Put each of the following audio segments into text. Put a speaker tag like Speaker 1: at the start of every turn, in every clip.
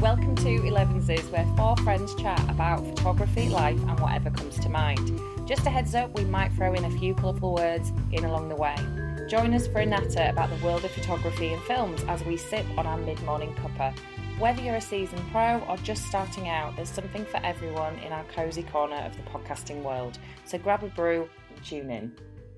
Speaker 1: Welcome to Elevenses, where four friends chat about photography, life, and whatever comes to mind. Just a heads up, we might throw in a few colourful words in along the way. Join us for a natter about the world of photography and films as we sip on our mid-morning cuppa. Whether you're a seasoned pro or just starting out, there's something for everyone in our cosy corner of the podcasting world. So grab a brew and tune in.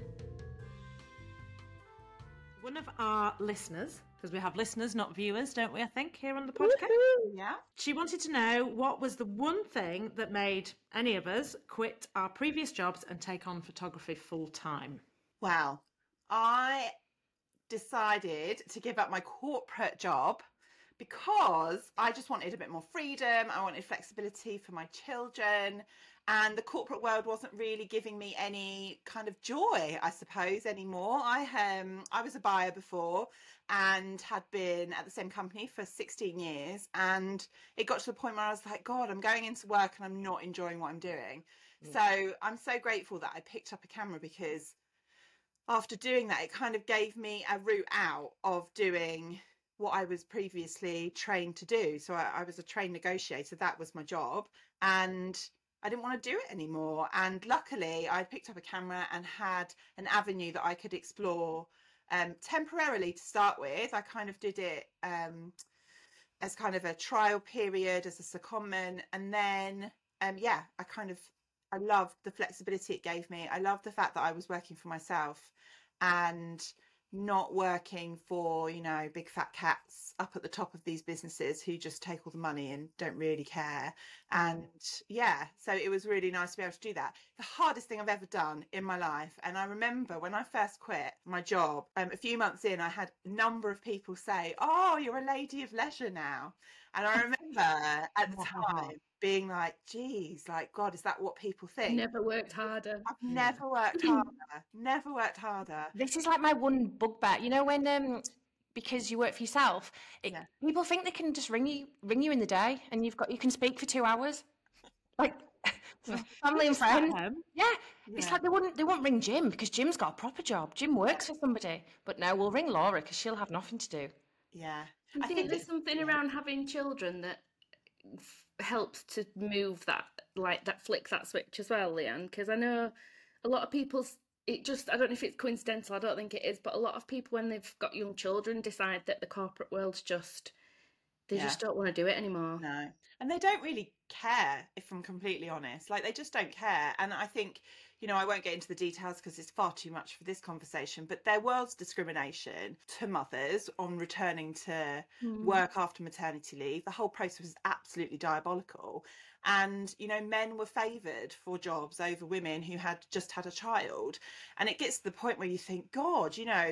Speaker 2: One of our listeners, because we have listeners, not viewers, don't we, I think, here on the podcast?
Speaker 3: Yeah.
Speaker 2: She wanted to know what was the one thing that made any of us quit our previous jobs and take on photography full time.
Speaker 3: Well, I decided to give up my corporate job because I just wanted a bit more freedom. I wanted flexibility for my children. And the corporate world wasn't really giving me any kind of joy, I suppose, anymore. I was a buyer before and had been at the same company for 16 years. And it got to the point where I was like, God, I'm going into work and I'm not enjoying what I'm doing. So I'm so grateful that I picked up a camera, because after doing that, it kind of gave me a route out of doing what I was previously trained to do. So I was a trained negotiator. That was my job. And I didn't want to do it anymore. And luckily, I picked up a camera and had an avenue that I could explore temporarily to start with. I kind of did it as kind of a trial period, as a secondment. And then, I loved the flexibility it gave me. I loved the fact that I was working for myself and not working for, big fat cats up at the top of these businesses who just take all the money and don't really care. And so it was really nice to be able to do that. The hardest thing I've ever done in my life. And I remember when I first quit my job, a few months in, I had a number of people say, "Oh, you're a lady of leisure now." And I remember at the time being like, geez, like, God, is that what people think?
Speaker 4: Never worked harder.
Speaker 3: I've never worked harder.
Speaker 1: This is like my one bugbear. You know when because you work for yourself, people think they can just ring you in the day, and you can speak for 2 hours, like family and friends. It's like they won't ring Jim because Jim's got a proper job. Jim works for somebody, but no, we'll ring Laura because she'll have nothing to do.
Speaker 4: I think there's something around having children that helps to move that, like that, flick that switch as well, Leanne, because I know a lot of people, I don't know if it's coincidental, I don't think it is, but a lot of people, when they've got young children, decide that the corporate world's just don't want to do it anymore.
Speaker 3: No. And they don't really care, if I'm completely honest. Like, they just don't care. And I think, I won't get into the details because it's far too much for this conversation, but there was discrimination to mothers on returning to work after maternity leave. The whole process was absolutely diabolical. And, men were favoured for jobs over women who had just had a child. And it gets to the point where you think, God,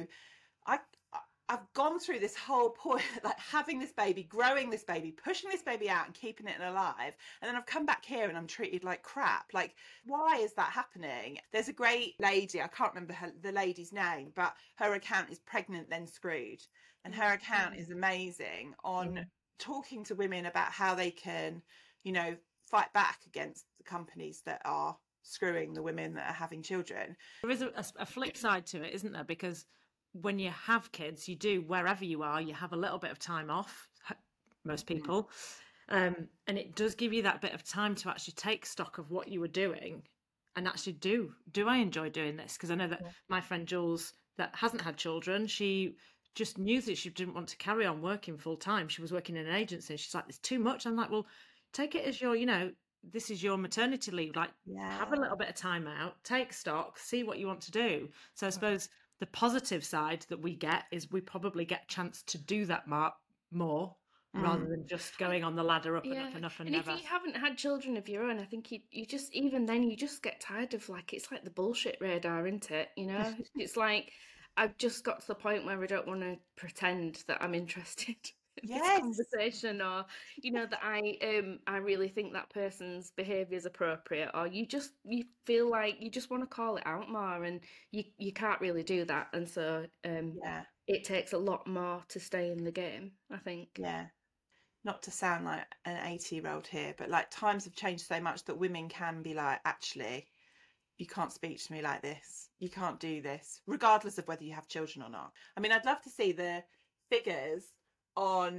Speaker 3: I've gone through this whole point, like having this baby, growing this baby, pushing this baby out and keeping it alive. And then I've come back here and I'm treated like crap. Like, why is that happening? There's a great lady, I can't remember the lady's name, but her account is Pregnant Then Screwed. And her account is amazing on talking to women about how they can, fight back against the companies that are screwing the women that are having children.
Speaker 2: There is a flip side to it, isn't there? Because when you have kids, you do, wherever you are, you have a little bit of time off, most people. And it does give you that bit of time to actually take stock of what you were doing and actually do I enjoy doing this? Because I know that my friend Jules, that hasn't had children, she just knew that she didn't want to carry on working full time. She was working in an agency. She's like, there's too much. I'm like, well, take it as your, this is your maternity leave. Like, have a little bit of time out, take stock, see what you want to do. So I suppose the positive side that we get is we probably get a chance to do that more rather than just going on the ladder up and up and up and never.
Speaker 4: If you haven't had children of your own, I think you just, even then, you just get tired of, like, it's like the bullshit radar, isn't it? It's like, I've just got to the point where I don't want to pretend that I'm interested in this conversation, or that I really think that person's behaviour is appropriate, or you feel like you just want to call it out more, and you can't really do that, and so it takes a lot more to stay in the game, I think.
Speaker 3: Not to sound like an 80-year-old here, but like, times have changed so much that women can be like, actually, you can't speak to me like this, you can't do this, regardless of whether you have children or not. I mean, I'd love to see the figures on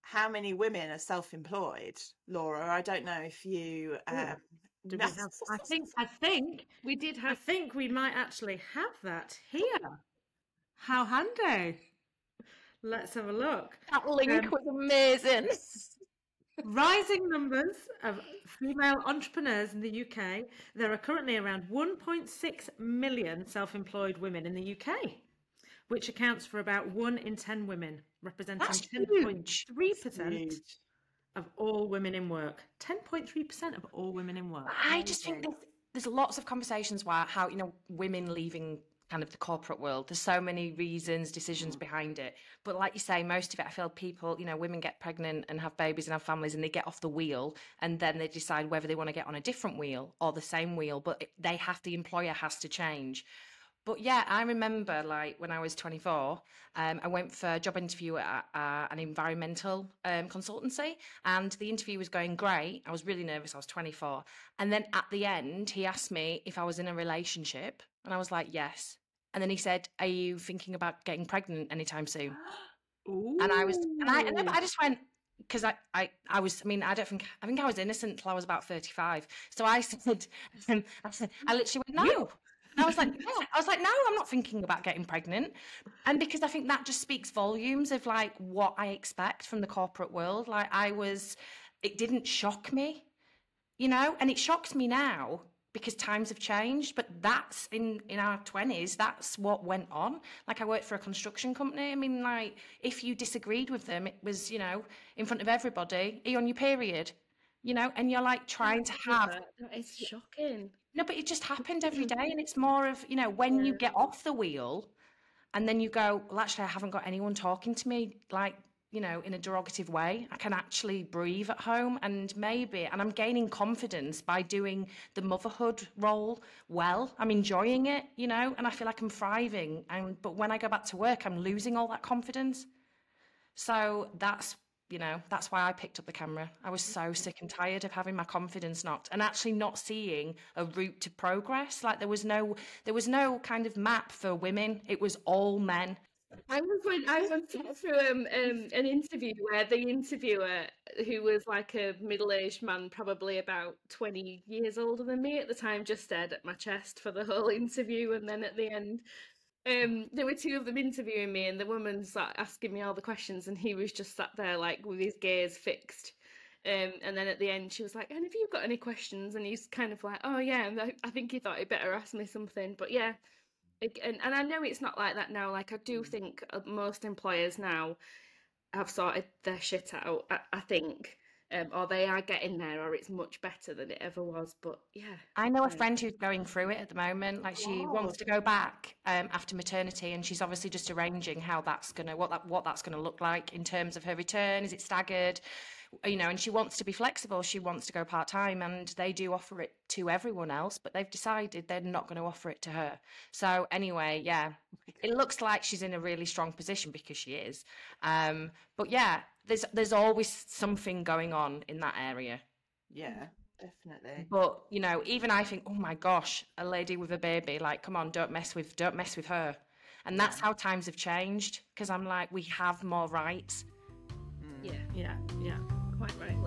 Speaker 3: how many women are self-employed, Laura? I don't know if you
Speaker 2: Do we have? I think
Speaker 4: We did
Speaker 2: I
Speaker 4: have.
Speaker 2: think we might actually have that here. How handy! Let's have a look.
Speaker 1: That link was amazing.
Speaker 2: Rising numbers of female entrepreneurs in the UK. There are currently around 1.6 million self-employed women in the UK, which accounts for about 1 in 10 women, representing
Speaker 1: That's huge.
Speaker 2: 10.3%
Speaker 3: Huge.
Speaker 2: of all women in work. 10.3% of all women in work.
Speaker 1: I just think there's lots of conversations about how, women leaving kind of the corporate world. There's so many reasons, decisions behind it. But like you say, most of it, I feel people, women get pregnant and have babies and have families and they get off the wheel and then they decide whether they want to get on a different wheel or the same wheel, but the employer has to change. But yeah, I remember like when I was 24, I went for a job interview at an environmental consultancy, and the interview was going great. I was really nervous. I was 24. And then at the end, he asked me if I was in a relationship, and I was like, yes. And then he said, are you thinking about getting pregnant anytime soon?
Speaker 2: Ooh.
Speaker 1: And I just went, because I think I was innocent till I was about 35. So I said, I literally went, no. I was like, no, I'm not thinking about getting pregnant. And because I think that just speaks volumes of like what I expect from the corporate world. Like it didn't shock me, and it shocks me now because times have changed, but that's in our 20s, that's what went on. Like I worked for a construction company. I mean, like if you disagreed with them, it was, in front of everybody, are you on your period? And you're like trying to have...
Speaker 4: That is shocking.
Speaker 1: No, but it just happened every day. And it's more of, when you get off the wheel and then you go, well, actually, I haven't got anyone talking to me, like, in a derogative way. I can actually breathe at home and I'm gaining confidence by doing the motherhood role well. I'm enjoying it, and I feel like I'm thriving. But when I go back to work, I'm losing all that confidence. So that's why I picked up the camera. I was so sick and tired of having my confidence knocked and actually not seeing a route to progress. Like there was no kind of map for women. It was all men.
Speaker 4: I went through an interview where the interviewer, who was like a middle-aged man, probably about 20 years older than me at the time, just stared at my chest for the whole interview, and then at the end, there were two of them interviewing me, and the woman sat asking me all the questions, and he was just sat there like with his gaze fixed. And then at the end, she was like, "And have you got any questions?" And he's kind of like, "Oh yeah." And I think he thought he'd better ask me something, but yeah. And I know it's not like that now. Like I do think most employers now have sorted their shit out. I think. Or they are getting there, or it's much better than it ever was. But yeah,
Speaker 1: I know a friend who's going through it at the moment. Like she wants to go back after maternity, and she's obviously just arranging how what that's gonna look like in terms of her return. Is it staggered? And she wants to be flexible. She wants to go part-time, and they do offer it to everyone else, but they've decided they're not going to offer it to her. So anyway, yeah, it looks like she's in a really strong position because she is. But yeah, there's always something going on in that area.
Speaker 3: Yeah, definitely.
Speaker 1: But, even I think, oh my gosh, a lady with a baby, like, come on, don't mess with her. And that's how times have changed, because I'm like, we have more rights.
Speaker 4: Yeah. Quite rightly.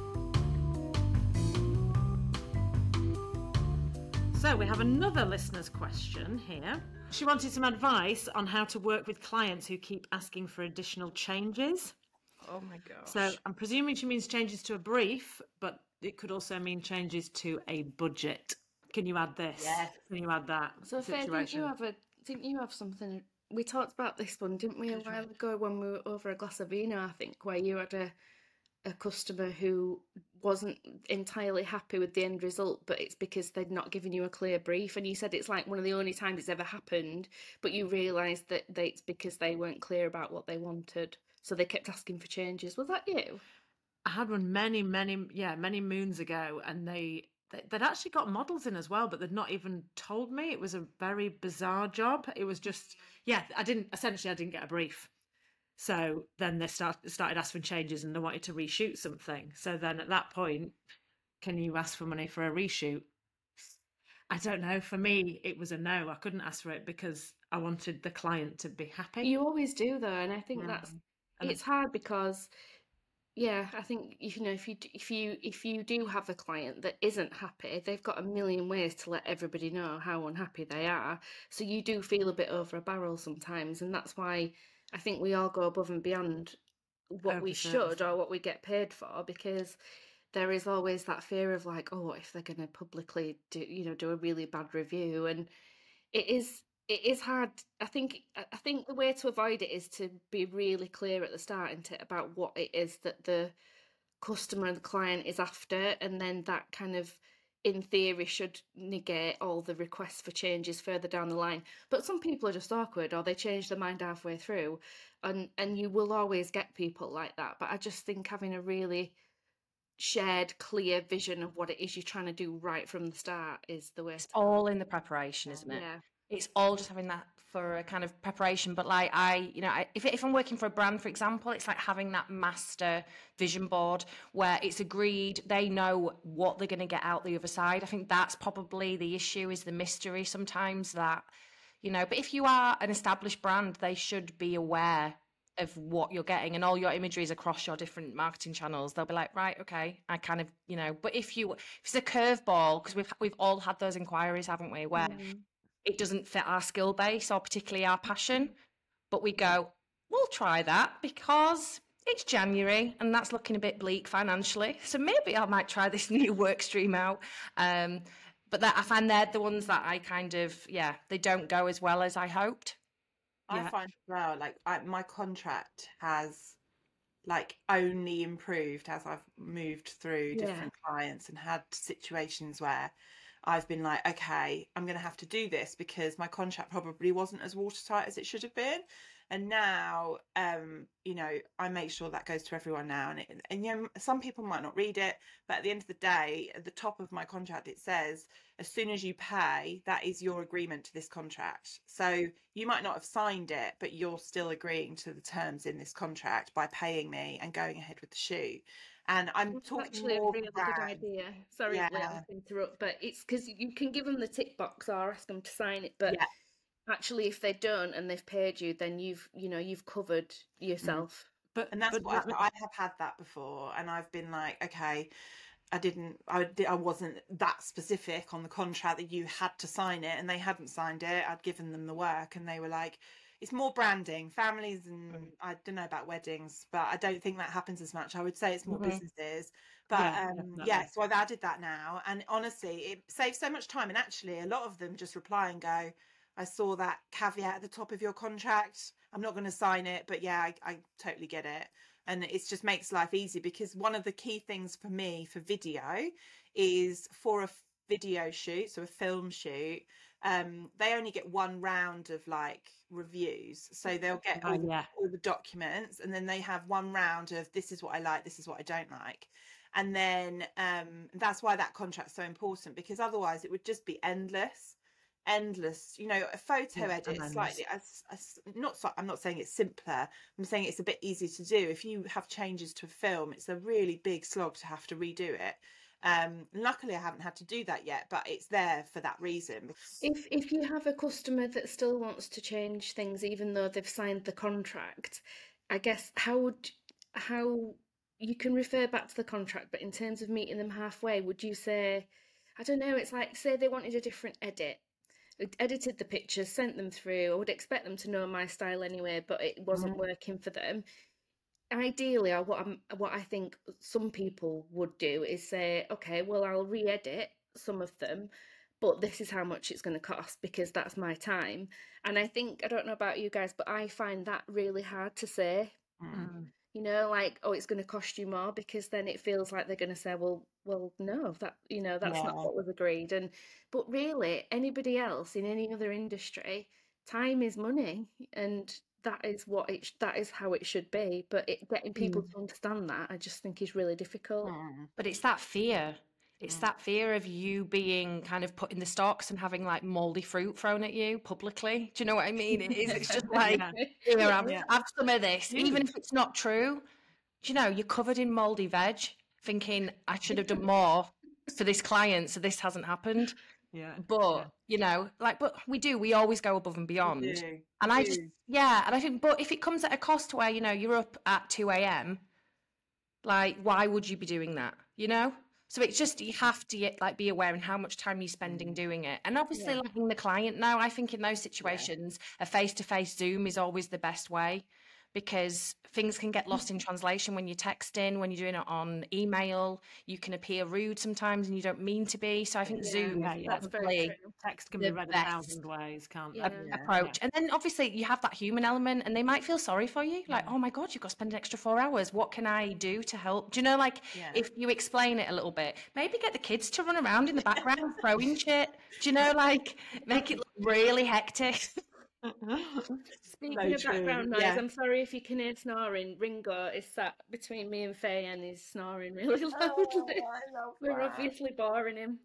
Speaker 2: So we have another listener's question here. She wanted some advice on how to work with clients who keep asking for additional changes.
Speaker 1: Oh my gosh.
Speaker 2: So I'm presuming she means changes to a brief, but it could also mean changes to a budget. Can you add this?
Speaker 3: Yes.
Speaker 2: Can you add that?
Speaker 4: So Faye, didn't you have something? We talked about this one, didn't we, a while ago when we were over a glass of vino, I think, where you had a customer who wasn't entirely happy with the end result, but it's because they'd not given you a clear brief, and you said it's like one of the only times it's ever happened, but you realised that it's because they weren't clear about what they wanted, so they kept asking for changes. Was that you?
Speaker 2: I had one many moons ago, and they'd actually got models in as well, but they'd not even told me. It was a very bizarre job. It was just, I didn't get a brief. So then they started asking changes, and they wanted to reshoot something. So then at that point, can you ask for money for a reshoot? I don't know. For me, it was a no. I couldn't ask for it because I wanted the client to be happy.
Speaker 4: You always do, though, and I think it's hard because Yeah, I think if you do have a client that isn't happy, they've got a million ways to let everybody know how unhappy they are. So you do feel a bit over a barrel sometimes, and that's why I think we all go above and beyond what we
Speaker 2: 100%.
Speaker 4: should or what we get paid for, because there is always that fear of like, oh, what if they're going to publicly do a really bad review, and it is hard. I think the way to avoid it is to be really clear at the start about what it is that the customer and the client is after, and then that kind of, in theory, should negate all the requests for changes further down the line. But some people are just awkward, or they change their mind halfway through, and you will always get people like that. But I just think having a really shared, clear vision of what it is you're trying to do right from the start is the way.
Speaker 1: It's all in the preparation, isn't it?
Speaker 4: Yeah.
Speaker 1: It's all just having that for a kind of preparation. But like if I'm working for a brand, for example, it's like having that master vision board where it's agreed, they know what they're going to get out the other side. I think that's probably the issue, is the mystery sometimes that, but if you are an established brand, they should be aware of what you're getting, and all your imagery is across your different marketing channels. They'll be like, right, okay, I kind of, but if it's a curveball, because we've all had those inquiries, haven't we, where it doesn't fit our skill base or particularly our passion, but we go, we'll try that because it's January and that's looking a bit bleak financially, so maybe I might try this new work stream out. But that, I find they're the ones that I kind of, they don't go as well as I hoped.
Speaker 3: I find as well, like my contract has like only improved as I've moved through different clients and had situations where I've been like, okay, I'm going to have to do this because my contract probably wasn't as watertight as it should have been. And now, I make sure that goes to everyone now. And some people might not read it, but at the end of the day, at the top of my contract, it says, as soon as you pay, that is your agreement to this contract. So you might not have signed it, but you're still agreeing to the terms in this contract by paying me and going ahead with the shoot. And I'm talking
Speaker 4: actually
Speaker 3: more
Speaker 4: a really good idea. Sorry, Leah, to interrupt, but it's because you can give them the tick box or ask them to sign it, but actually, if they don't and they've paid you, then you've covered yourself.
Speaker 3: And that's what I have had that before, and I've been like, okay, I wasn't that specific on the contract that you had to sign it, and they hadn't signed it. I'd given them the work, and they were like, it's more branding, families, and I don't know about weddings, but I don't think that happens as much. I would say it's more businesses. But so I've added that now, and honestly, it saves so much time. And actually, a lot of them just reply and go, I saw that caveat at the top of your contract. I'm not going to sign it, but I totally get it. And it just makes life easy, because one of the key things for me for video is, for a video shoot, so a film shoot, they only get one round of like reviews. So they'll get all the documents, and then they have one round of, this is what I like, this is what I don't like. And then that's why that contract's so important, because otherwise it would just be endless, a photo edit slightly I'm not saying it's simpler, I'm saying it's a bit easier to do. If you have changes to a film, it's a really big slog to have to redo it. Luckily I haven't had to do that yet, but it's there for that reason.
Speaker 4: If you have a customer that still wants to change things even though they've signed the contract, I guess how you can refer back to the contract, but in terms of meeting them halfway, would you say, I don't know, it's like, say they wanted a different edit, edited the pictures, sent them through. I would expect them to know my style anyway, but it wasn't working for them. Ideally, what I think some people would do is say, okay, well, I'll re-edit some of them, but this is how much it's going to cost, because that's my time. And I think, I don't know about you guys, but I find that really hard to say. Like, oh, it's going to cost you more, because then it feels like they're going to say, well, no, that that's not what was agreed. But really, anybody else in any other industry, time is money, and that is how it should be. But getting people to understand that, I just think, is really difficult.
Speaker 1: But it's that fear. It's that fear of you being kind of put in the stocks and having like moldy fruit thrown at you publicly. Do you know what I mean? It is. It's just like, have some of this, even if it's not true. Do you know, you're covered in moldy veg, thinking I should have done more for this client, so this hasn't happened. But but we always go above and beyond. And I just and I think, but if it comes at a cost where you're up at 2 a.m.
Speaker 5: Like, why would you be doing that? You know? So it's just, you have to like be aware in how much time you're spending doing it. And obviously letting the client know. I think in those situations, a face-to-face Zoom is always the best way, because things can get lost in translation when you're texting, when you're doing it on email. You can appear rude sometimes and you don't mean to be. So I think Zoom is
Speaker 4: That's very
Speaker 5: probably
Speaker 4: true.
Speaker 2: Text can
Speaker 5: the
Speaker 2: be read
Speaker 5: best
Speaker 2: 1,000 ways, can't
Speaker 4: Yeah.
Speaker 2: they?
Speaker 5: approach. And then obviously you have that human element, and they might feel sorry for you, like, oh my god, you've got to spend an extra 4 hours, what can I do to help? Do you know, like, if you explain it a little bit, maybe get the kids to run around in the background throwing shit, do you know, like, make it look really hectic.
Speaker 4: Speaking of background noise, I'm sorry if you can hear snoring. Ringo is sat between me and Faye and he's snoring really loudly. We're obviously boring him.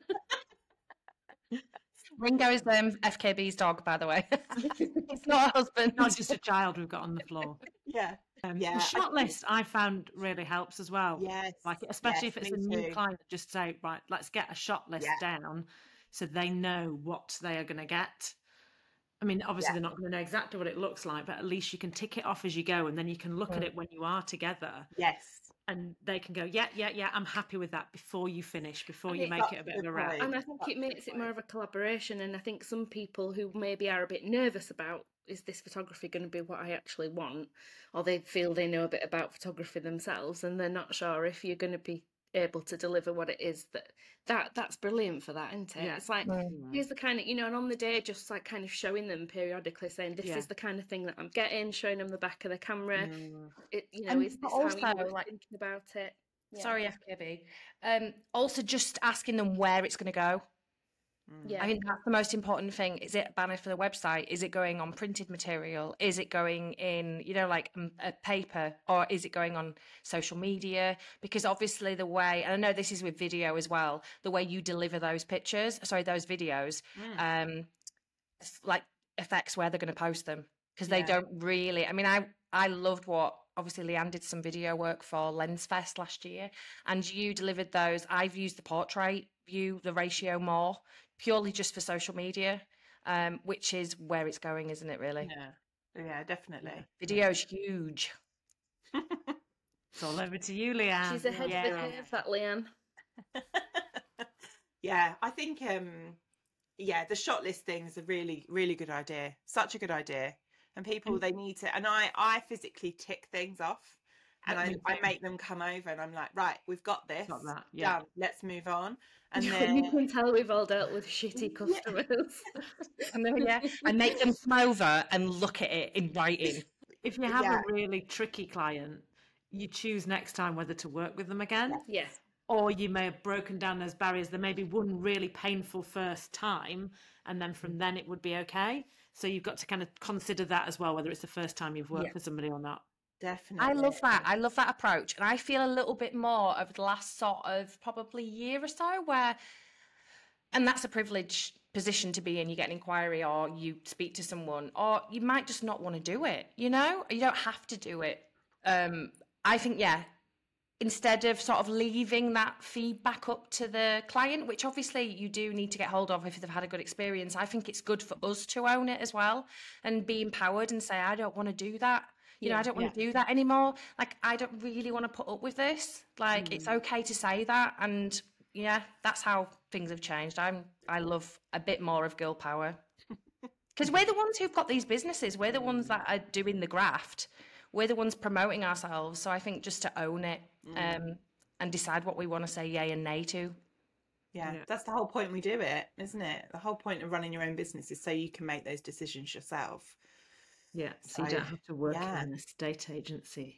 Speaker 5: Ringo is FKB's dog, by the way. It's not a husband.
Speaker 2: Not just a child we've got on the floor. The shot list I found really helps as well.
Speaker 3: Yes.
Speaker 2: Like, especially
Speaker 3: yes,
Speaker 2: if it's
Speaker 3: me
Speaker 2: a new
Speaker 3: too.
Speaker 2: client, just say, right, let's get a shot list down so they know what they are going to get. I mean, obviously they're not going to know exactly what it looks like, but at least you can tick it off as you go, and then you can look at it when you are together.
Speaker 3: Yes.
Speaker 2: And they can go, yeah, I'm happy with that, before you finish, before you make it a bit of a wrap.
Speaker 4: And I think it makes it more of a collaboration. And I think some people who maybe are a bit nervous about, is this photography going to be what I actually want? Or they feel they know a bit about photography themselves and they're not sure if you're going to be able to deliver what it is that's brilliant for that, isn't it? It's like, here's the kind of, you know, and on the day just like kind of showing them periodically, saying this is the kind of thing that I'm getting, showing them the back of the camera. It, you know, is this
Speaker 5: also,
Speaker 4: how you were thinking about it?
Speaker 5: Sorry, FKB. Also just asking them where it's going to go. I think that's the most important thing. Is it a banner for the website? Is it going on printed material? Is it going in, you know, like a paper, or is it going on social media? Because obviously the way, and I know this is with video as well, the way you deliver those those videos, like affects where they're going to post them, because they don't really, I mean, I loved what, obviously Leanne did some video work for Lensfest last year, and you delivered those. I've used the portrait view, the ratio more, purely just for social media, which is where it's going, isn't it, really?
Speaker 3: Yeah, definitely.
Speaker 5: Video's huge.
Speaker 2: It's all over to you, Leanne.
Speaker 4: She's ahead of the curve, that Leanne.
Speaker 3: Yeah, I think the shot list thing is a really, really good idea. Such a good idea. And people, they need to, and I physically tick things off, and I make them come over, and I'm like, right, we've got this.
Speaker 2: Got that,
Speaker 3: done. Let's move on. And
Speaker 4: then you can tell we've all dealt with shitty customers.
Speaker 5: And then, I make them come over and look at it in writing.
Speaker 2: If you have a really tricky client, you choose next time whether to work with them again.
Speaker 4: Yes.
Speaker 2: Or you may have broken down those barriers. There may be one really painful first time, and then from then it would be okay. So you've got to kind of consider that as well, whether it's the first time you've worked with somebody or not.
Speaker 3: Definitely.
Speaker 5: I love that. I love that approach. And I feel a little bit more over the last sort of probably year or so where, and that's a privileged position to be in. You get an inquiry or you speak to someone, or you might just not want to do it, you know? You don't have to do it. I think, instead of sort of leaving that feedback up to the client, which obviously you do need to get hold of if they've had a good experience, I think it's good for us to own it as well and be empowered and say, I don't want to do that. You know, I don't want to do that anymore. Like, I don't really want to put up with this. Like, it's okay to say that. And that's how things have changed. I love a bit more of girl power. Because we're the ones who've got these businesses. We're the ones that are doing the graft. We're the ones promoting ourselves. So I think just to own it and decide what we want to say yay and nay to.
Speaker 3: Yeah, that's the whole point we do it, isn't it? The whole point of running your own business is so you can make those decisions yourself.
Speaker 2: Yeah, so you don't have to work in an estate agency.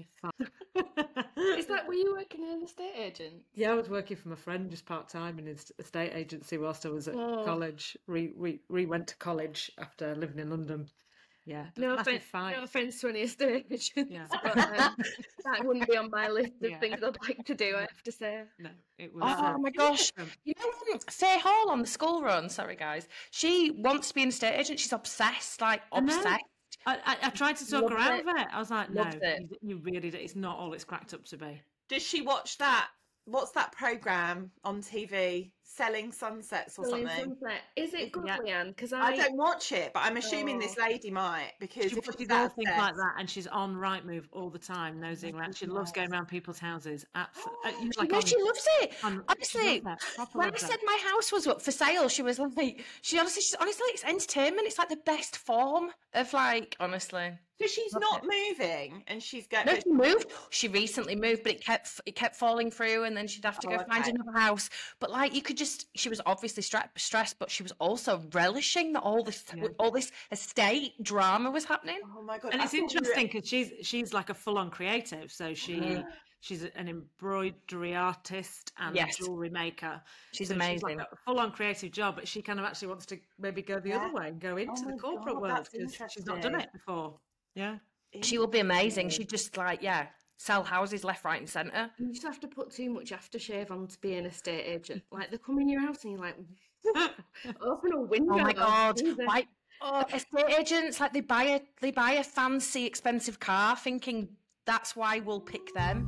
Speaker 4: Is that where you working in an estate agent?
Speaker 2: Yeah, I was working for my friend just part-time in an estate agency whilst I was at college. We went to college after living in London. Yeah,
Speaker 4: no offense to any estate agents, but that wouldn't be on my list of things I'd like to do, I have to say.
Speaker 2: No, it was.
Speaker 5: Oh my gosh! You know, Faye Hall on the school run. Sorry, guys. She wants to be an estate agent. She's obsessed, obsessed.
Speaker 2: I tried to talk her out of it. I was like, no, you really do. It's not all it's cracked up to be.
Speaker 3: Does she watch that what's that program on TV? Selling Sunsets or
Speaker 4: Selling
Speaker 3: something.
Speaker 4: Sunset. Is it good,
Speaker 2: Yeah.
Speaker 4: Leanne? Because
Speaker 3: I don't watch it, but I'm assuming this
Speaker 4: Oh.
Speaker 3: lady might, because
Speaker 2: She
Speaker 3: if
Speaker 2: watches
Speaker 3: she's
Speaker 2: all
Speaker 3: that
Speaker 2: things like
Speaker 3: obsessed.
Speaker 2: that, and she's on Rightmove all the time, nosing around. She loves going around people's houses.
Speaker 5: Yeah, she loves it.
Speaker 2: She
Speaker 5: Honestly,
Speaker 2: loves it. Proper
Speaker 5: when I
Speaker 2: loves
Speaker 5: said
Speaker 2: it.
Speaker 5: my house was up for sale, she was like, she's honestly, it's entertainment. It's like the best form of like, honestly.
Speaker 3: So she's
Speaker 5: Love
Speaker 3: not
Speaker 5: it.
Speaker 3: moving, and she's going.
Speaker 5: No, she moved. She recently moved, but it kept falling through, and then she'd have to go find
Speaker 3: okay.
Speaker 5: another house. But like, you could just, she was obviously stressed, but she was also relishing that all this estate drama was happening.
Speaker 3: Oh my god!
Speaker 2: And
Speaker 3: I
Speaker 2: it's
Speaker 3: thought you were-
Speaker 2: interesting because she's like a full-on creative. So she's an embroidery artist and
Speaker 5: Yes.
Speaker 2: a jewelry maker.
Speaker 5: She's
Speaker 2: So
Speaker 5: amazing.
Speaker 2: She's like a full-on creative job, but she kind of actually wants to maybe go the other way and go into
Speaker 3: Oh
Speaker 2: the
Speaker 3: my
Speaker 2: corporate
Speaker 3: God,
Speaker 2: world
Speaker 3: that's
Speaker 2: because she's not done
Speaker 3: interesting.
Speaker 2: it before. Yeah.
Speaker 5: She will be amazing. She just like, yeah, sell houses left, right, and centre.
Speaker 4: you just have to put too much aftershave on to be an estate agent. Like they come in your house and you're like, open a window.
Speaker 5: Oh my god!
Speaker 4: Jesus.
Speaker 5: Why? Oh, estate agents like they buy a fancy, expensive car, thinking that's why we'll pick them.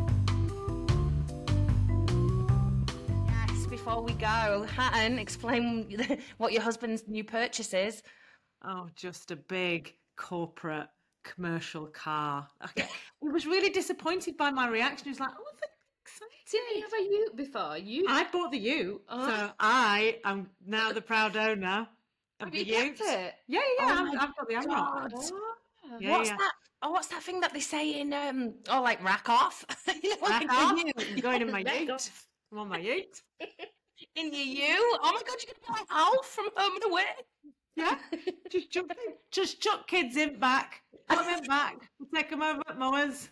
Speaker 5: Yes. Before we go, Hatton, explain what your husband's new purchase is.
Speaker 2: Oh, just a big corporate commercial car. Okay. He was really disappointed by my reaction. He was like, "Oh, that's
Speaker 4: Didn't you
Speaker 2: exciting."
Speaker 4: have a ute before? You
Speaker 2: I bought the Ute,
Speaker 4: Oh.
Speaker 2: so I am now the proud owner of
Speaker 4: have
Speaker 2: the
Speaker 4: you
Speaker 2: Ute.
Speaker 4: kept it?
Speaker 2: Yeah,
Speaker 5: Oh my
Speaker 2: I've got the Amarok.
Speaker 5: God.
Speaker 2: Yeah,
Speaker 5: What's
Speaker 2: yeah.
Speaker 5: that? Oh, what's that thing that they say in like rack off? You know,
Speaker 2: Rack
Speaker 5: in
Speaker 2: off.
Speaker 5: the
Speaker 2: I'm going in my
Speaker 4: Rack
Speaker 2: Ute.
Speaker 4: off.
Speaker 2: I'm on my Ute.
Speaker 5: In your U. Oh my god, you're gonna be like Alf from Home and Away.
Speaker 2: Yeah, just chuck kids in back. Put them in back. Take them over at mowers.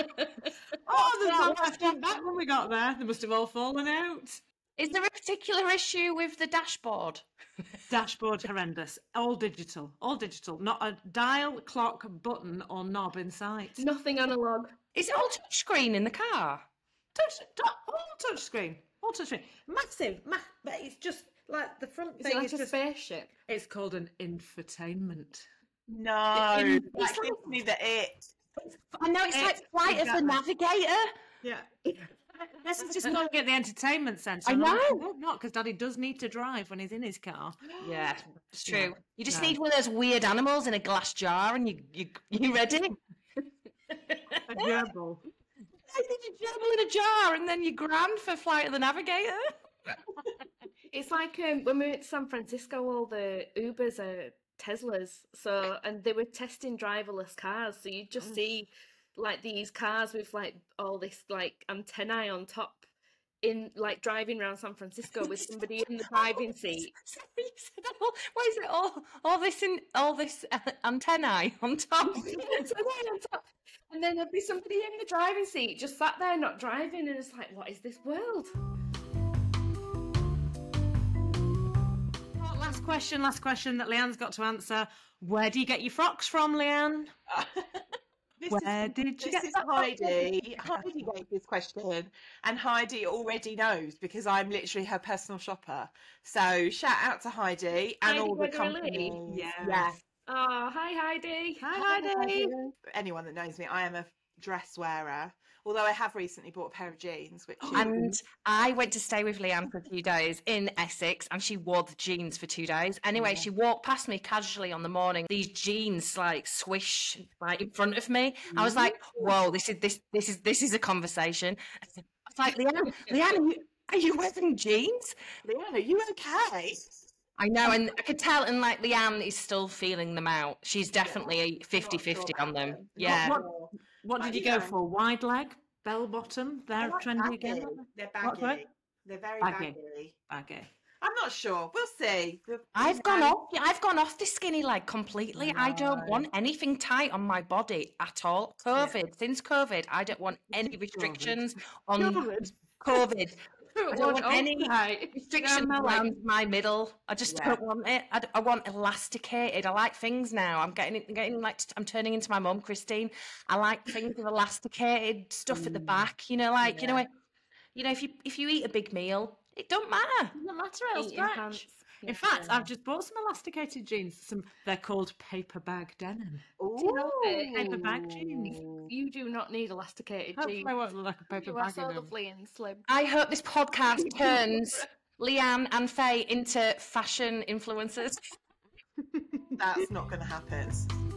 Speaker 2: Oh, there's not left in back when we got there. They must have all fallen out.
Speaker 5: Is there a particular issue with the dashboard?
Speaker 2: Dashboard horrendous. All digital. Not a dial, clock, button, or knob in sight.
Speaker 4: Nothing analog.
Speaker 5: Is it all touchscreen in the car?
Speaker 2: All touchscreen. All touchscreen. Massive. But it's just like the front
Speaker 4: Is
Speaker 2: thing
Speaker 4: it like
Speaker 2: is
Speaker 4: a
Speaker 2: just.
Speaker 4: spaceship?
Speaker 2: It's called an infotainment.
Speaker 3: No,
Speaker 5: It's
Speaker 3: that
Speaker 5: like-
Speaker 3: gives me the it.
Speaker 5: I know it's like Flight of the Navigator.
Speaker 2: Yeah. This is just not get the entertainment centre.
Speaker 5: I
Speaker 2: And I'm like,
Speaker 5: know.
Speaker 2: "No, not because Daddy does need to drive when he's in his car.
Speaker 5: Yeah, it's true.
Speaker 2: Yeah.
Speaker 5: You just
Speaker 2: No.
Speaker 5: need one of those weird animals in a glass jar, and you ready?
Speaker 2: A gerbil.
Speaker 5: I need a gerbil in a jar, and then you're grand for Flight of the Navigator.
Speaker 4: It's like when we went to San Francisco, all the Ubers are Teslas. So, and they were testing driverless cars. So you just see like these cars with like all this like antennae on top in like driving around San Francisco with somebody in the driving seat.
Speaker 5: Sorry, you said why is it all this antennae on top?
Speaker 4: Antennae on top. And then there'd be somebody in the driving seat just sat there not driving, and it's like, what is this world?
Speaker 2: Oh, last question that Leanne's got to answer. Where do you get your frocks from, Leanne? Where did you
Speaker 3: This
Speaker 2: get
Speaker 3: is
Speaker 2: that from?
Speaker 3: Heidi. Heidi gave this question, and Heidi already knows because I'm literally her personal shopper. So shout out to Heidi and
Speaker 4: Heidi
Speaker 3: all the
Speaker 4: Gregory Lee?
Speaker 3: companies.
Speaker 2: Yes.
Speaker 3: Yeah.
Speaker 4: Oh, hi Heidi.
Speaker 2: Hi, Heidi.
Speaker 3: Anyone that knows me, I am a dress wearer. Although I have recently bought a pair of jeans, which is
Speaker 5: And I went to stay with Leanne for a few days in Essex, and she wore the jeans for 2 days. Anyway, she walked past me casually on the morning. These jeans like swish like in front of me. I was like, "Whoa, this is a conversation." I was like, Leanne, are you wearing jeans?"
Speaker 3: Leanne, are you okay?
Speaker 5: I know, and I could tell, and like Leanne is still feeling them out. She's definitely 50-50 on them. Yeah.
Speaker 2: What did you go for? Wide leg, bell bottom? They're trendy again.
Speaker 3: They're
Speaker 2: What, sorry?
Speaker 3: baggy. They're very
Speaker 2: Baggy.
Speaker 3: baggy.
Speaker 2: Okay.
Speaker 3: I'm not sure. We'll see.
Speaker 5: I've gone off this skinny leg completely. I don't want anything tight on my body at all. Since COVID, I don't want any restrictions on COVID. I don't want any restrictions around my middle. I just don't want it. I want elasticated. I like things now. I'm getting like I'm turning into my mum, Christine. I like things with elasticated stuff at the back. You know, like you know, if you eat a big meal, it don't matter.
Speaker 2: Doesn't matter, it'll
Speaker 4: Eating
Speaker 2: stretch.
Speaker 4: pants.
Speaker 2: In fact, I've just bought some elasticated jeans. They're called paper bag denim.
Speaker 3: Ooh.
Speaker 2: Paper bag jeans.
Speaker 4: You do not need elasticated
Speaker 2: Hopefully
Speaker 4: jeans.
Speaker 2: I won't look like a paper
Speaker 4: You are
Speaker 2: bag
Speaker 4: so
Speaker 2: in them.
Speaker 4: lovely and slim.
Speaker 5: I hope this podcast turns Leanne and Faye into fashion influencers.
Speaker 3: That's not going to happen.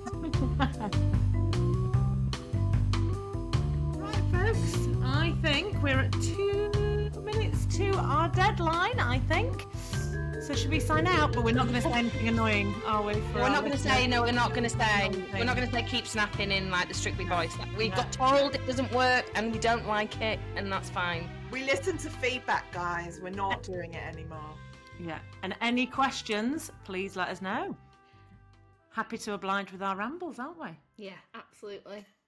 Speaker 2: Right, folks. I think we're at 2 minutes to our deadline, I think. So should we sign out? But we're not going to say anything annoying, are we?
Speaker 5: We're not going to say, no, we're not going to say, we're not going to say keep snapping in like the Strictly voice. We got told it doesn't work and we don't like it, and that's fine.
Speaker 3: We listen to feedback, guys. We're not doing it anymore.
Speaker 2: Yeah. And any questions, please let us know. Happy to oblige with our rambles, aren't we?
Speaker 4: Yeah, absolutely.